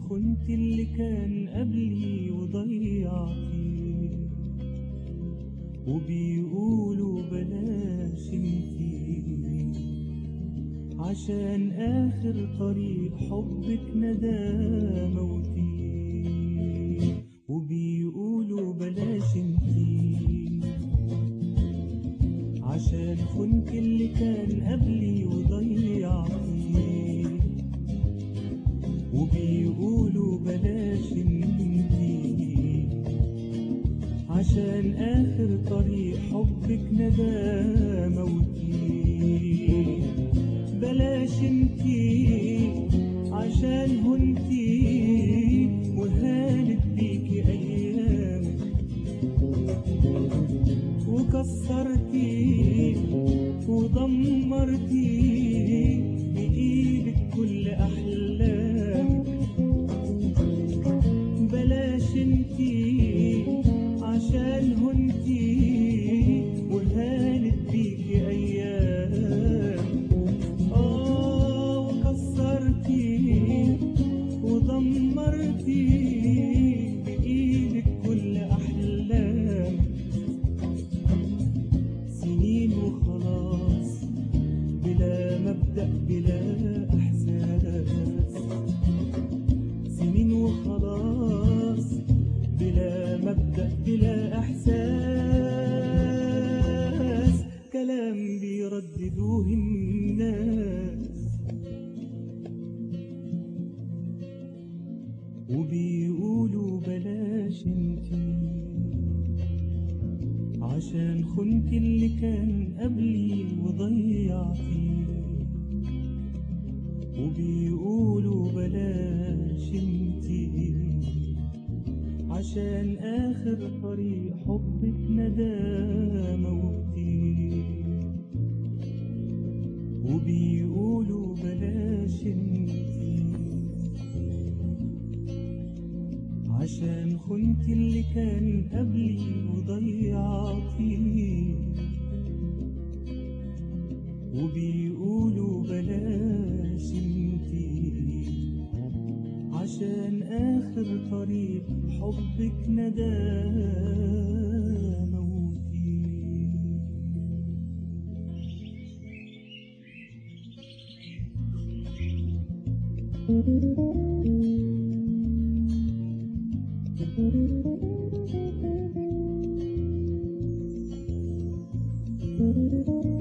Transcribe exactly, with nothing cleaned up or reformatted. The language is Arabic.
خنت اللي كان قبلي وضيعتي، وبيقولوا بلاش انتي، عشان آخر طريق حبك ندى موتي. وبيقولوا بلاش انتي، عشان خنت اللي كان قبلي وضيعتي، وبيقولوا بلاش انتي، عشان آخر طريق حبك ندى موتي. بلاش انتي عشان هنتي وهانت بيكي أيامك، وكسرتي ودمرتي بإيدك كل أحلامك. بلاش انتي عشان هنتي وهانت بيكي أيام، آه وكسرتي ودمرتي بإيدك كل أحلامك. سنين وخلاص بلا مبدأ بلا إحساس، سنين وخلاص بلا مبدأ بلا إحساس، كلام بيرددوه الناس. وبيقولوا بلاش انتي، عشان خنت اللي كان قبلي وضيعتي، وبيقولوا بلاش انتي، عشان آخر طريق حبك ندى موتي. وبيقولوا بلاش انتي، عشان خنت اللي كان قبلي وضيعتي، وبيقولوا بلاش انتي، عشان آخر طريق حبك ندى موتي. Thank you.